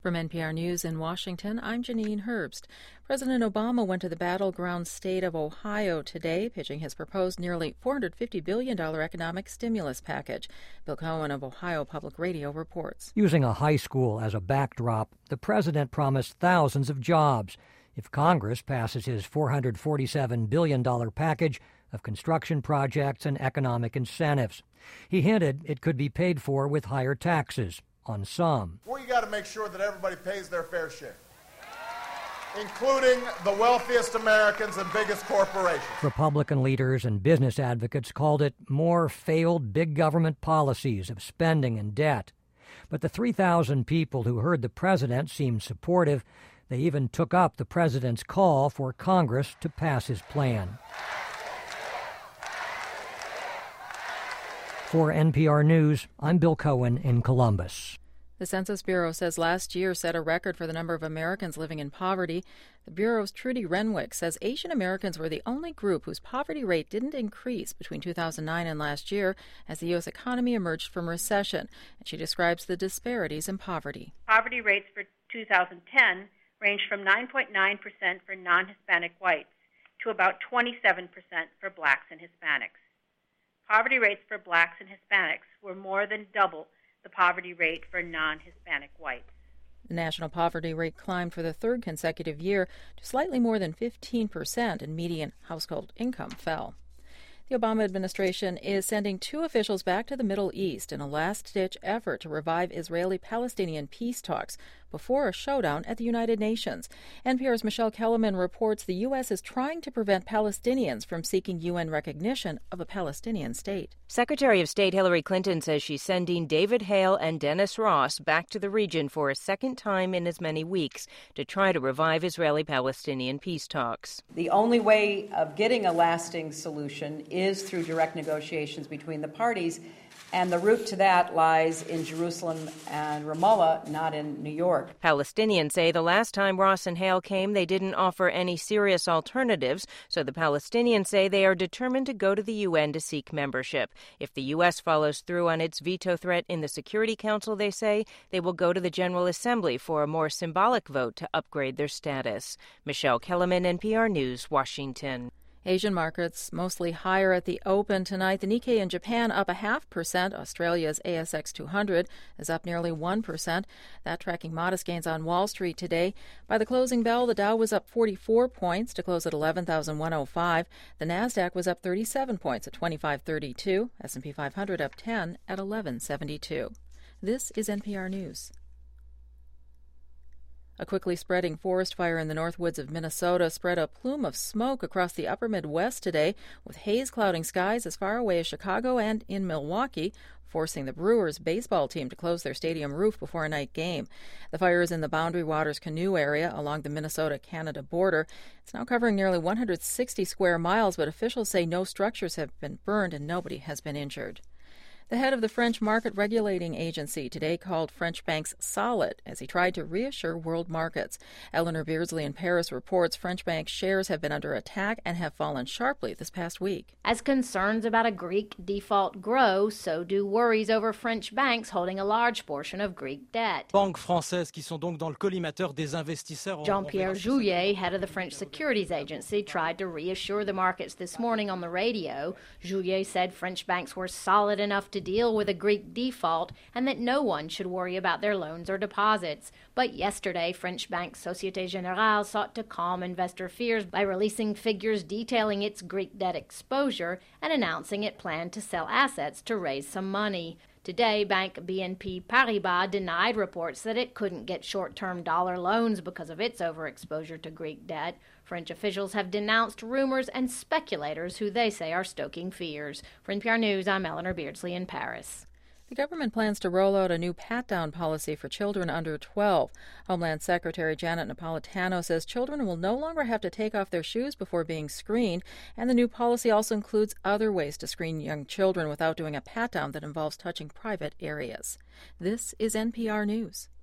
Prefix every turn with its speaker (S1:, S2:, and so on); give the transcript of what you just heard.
S1: From NPR News in Washington, I'm Janine Herbst. President Obama went to the battleground state of Ohio today, pitching his proposed nearly $450 billion economic stimulus package. Bill Cohen of Ohio Public Radio reports.
S2: Using a high school as a backdrop, the president promised thousands of jobs if Congress passes his $447 billion package of construction projects and economic incentives. He hinted it could be paid for with higher taxes on some.
S3: We got to make sure that everybody pays their fair share, including the wealthiest Americans and biggest corporations.
S2: Republican leaders and business advocates called it more failed big government policies of spending and debt. But the 3,000 people who heard the president seemed supportive. They even took up the president's call for Congress to pass his plan. For NPR News, I'm Bill Cohen in Columbus.
S1: The Census Bureau says last year set a record for the number of Americans living in poverty. The Bureau's Trudy Renwick says Asian Americans were the only group whose poverty rate didn't increase between 2009 and last year as the U.S. economy emerged from recession. And she describes the disparities in poverty.
S4: Poverty rates for 2010 ranged from 9.9% for non-Hispanic whites to about 27% for blacks and Hispanics. Poverty rates for blacks and Hispanics were more than double the poverty rate for non-Hispanic whites.
S1: The national poverty rate climbed for the third consecutive year to slightly more than 15%, and median household income fell. The Obama administration is sending 2 officials back to the Middle East in a last-ditch effort to revive Israeli-Palestinian peace talks before a showdown at the United Nations. NPR's Michelle Kellerman reports the U.S. is trying to prevent Palestinians from seeking UN recognition of a Palestinian state.
S5: Secretary of State Hillary Clinton says she's sending David Hale and Dennis Ross back to the region for a second time in as many weeks to try to revive Israeli-Palestinian peace talks.
S6: The only way of getting a lasting solution is through direct negotiations between the parties, and the route to that lies in Jerusalem and Ramallah, not in New York.
S5: Palestinians say the last time Ross and Hale came, they didn't offer any serious alternatives, so the Palestinians say they are determined to go to the UN to seek membership. If the U.S. follows through on its veto threat in the Security Council, they say, they will go to the General Assembly for a more symbolic vote to upgrade their status. Michelle Kellerman, NPR News, Washington.
S1: Asian markets mostly higher at the open tonight. The Nikkei in Japan up 0.5%. Australia's ASX 200 is up nearly 1%. That tracking modest gains on Wall Street today. By the closing bell, the Dow was up 44 points to close at 11,105. The Nasdaq was up 37 points at 2532. S&P 500 up 10 at 1172. This is NPR News. A quickly spreading forest fire in the north woods of Minnesota spread a plume of smoke across the upper Midwest today, with haze clouding skies as far away as Chicago and in Milwaukee, forcing the Brewers baseball team to close their stadium roof before a night game. The fire is in the Boundary Waters Canoe area along the Minnesota-Canada border. It's now covering nearly 160 square miles, but officials say no structures have been burned and nobody has been injured. The head of the French Market Regulating Agency today called French banks solid as he tried to reassure world markets. Eleanor Beardsley in Paris reports French bank shares have been under attack and have fallen sharply this past week.
S7: As concerns about a Greek default grow, so do worries over French banks holding a large portion of Greek debt.
S8: Banques françaises qui sont donc dans le collimateur des investisseurs.
S7: Jean-Pierre Jouyet, head of the French Securities Agency, tried to reassure the markets this morning on the radio. Jouyet said French banks were solid enough to deal with a Greek default and that no one should worry about their loans or deposits. But yesterday, French bank Société Générale sought to calm investor fears by releasing figures detailing its Greek debt exposure and announcing it planned to sell assets to raise some money. Today, Bank BNP Paribas denied reports that it couldn't get short-term dollar loans because of its overexposure to Greek debt. French officials have denounced rumors and speculators who they say are stoking fears. For NPR News, I'm Eleanor Beardsley in Paris.
S1: The government plans to roll out a new pat-down policy for children under 12. Homeland Secretary Janet Napolitano says children will no longer have to take off their shoes before being screened, and the new policy also includes other ways to screen young children without doing a pat-down that involves touching private areas. This is NPR News.